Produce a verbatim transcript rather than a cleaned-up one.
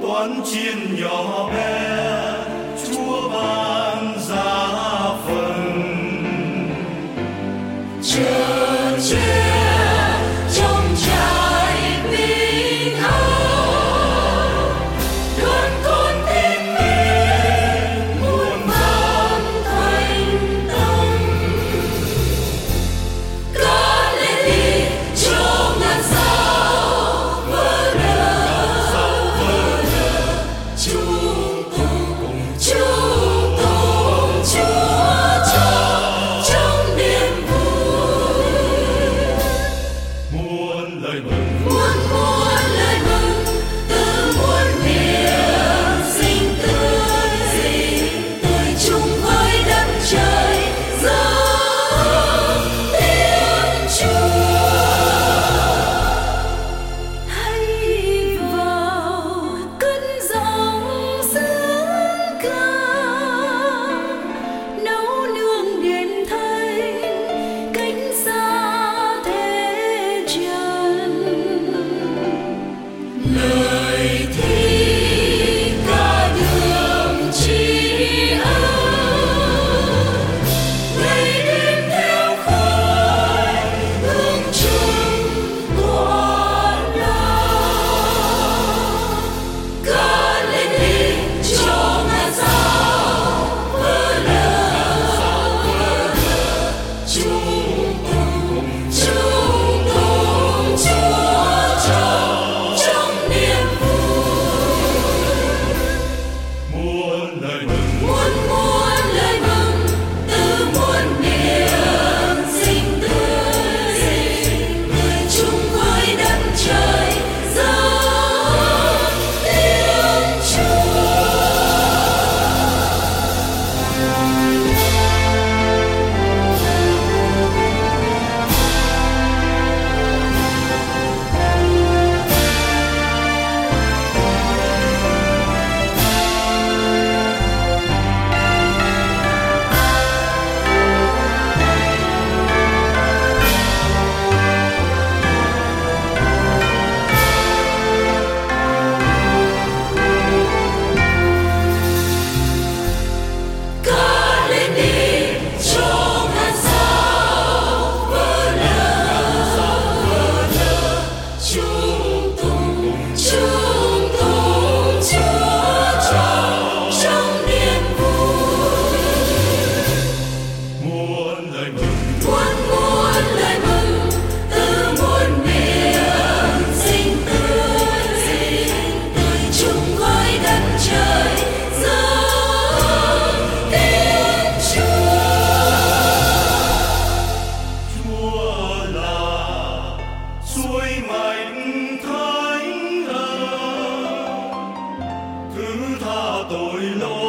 toán chiên nhỏ bé Chúa ban giá phần chở che trong trại bình an đoàn con tin nghe muôn vang thành tâm ca lên đi cho ngàn sao vỡ nở chúng cùng chung tụng Chúa cha trong niềm muôn lời mừng muôn muôn lời mừng từ muôn miền xinh tươi xinh tươi chung với đất trời dâng tiếng Chúa hãy vào cất dòng dương ca nấu nương đền thánh cánh xa thế trần lời thi ca đường tri ân ngày đêm theo khói hương chung tỏa lao ca lên đi cho ngàn sao vỡ lở chung cùng chung cùng Chúa cha trong niềm muôn lời mừng muôn muôn lời mừng từ muôn miền xinh tươi xinh tươi chung với đất trời dâng tiếng Chúa. Ca lên đi cho ngàn sao vỡ lở chung tụng chung tụng Chúa cha trong niềm vui muôn lời mừng muôn muôn lời mừng từ muôn miền xinh tươi xinh tươi chung với đất trời dâng tiếng Chúa. Chúa là suối mạnh thánh ân thứ tha tội lỗi